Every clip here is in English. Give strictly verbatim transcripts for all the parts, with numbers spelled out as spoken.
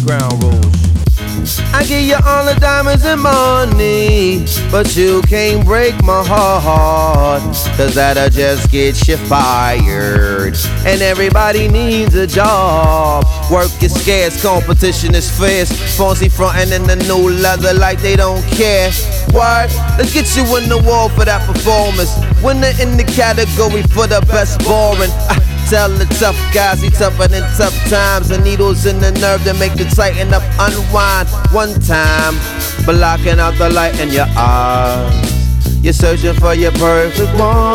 ground rules. I give you all the diamonds and money, but you can't break my heart, cause that'll just get you fired. And everybody needs a job. Work is scarce, competition is fierce. Fonzie frontin' in the new leather like they don't care. What? Let's get you in the wall for that performance. Winner in the category for the best boring. I tell the tough guys he tougher than tough times. The needles in the nerve to make you tighten up, unwind. One time, blocking out the light in your eyes. You're searching for your perfect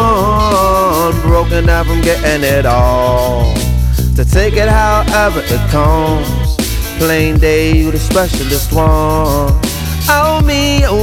one, broken down from getting it all. To take it however it comes, plain day you the specialist one. Oh me, oh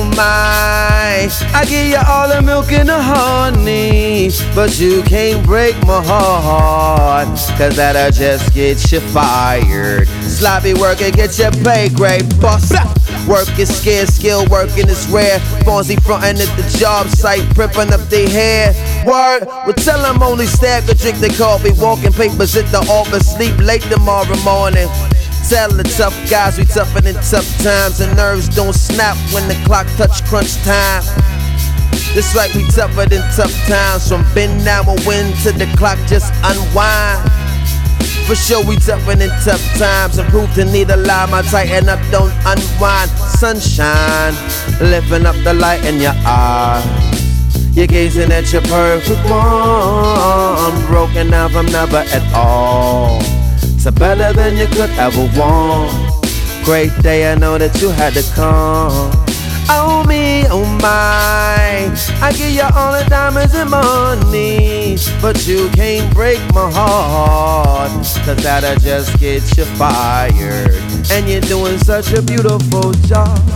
my, I give you all the milk and the honey, but you can't break my heart, cause that'll just get you fired. Sloppy work and get your pay grade bust. Work is scarce, skill working is rare. Fonzie frontin' at the job site, prippin' up their hair. Word, well tell them only stack or drink the coffee, walking papers at the office, sleep late tomorrow morning. Tell the tough guys we tougher than tough times, and nerves don't snap when the clock touch crunch time. Just like we tougher than tough times, from bend now or win to the clock just unwind. For sure we tougher than tough times, and proof to need a lie, my tighten up, don't unwind. Sunshine, lifting up the light in your eyes. You're gazing at your perfect one, broken down from never at all. So better than you could ever want. Great day, I know that you had to come. Oh me, oh my, I give you all the diamonds and money, but you can't break my heart, cause that'll just get you fired. And you're doing such a beautiful job.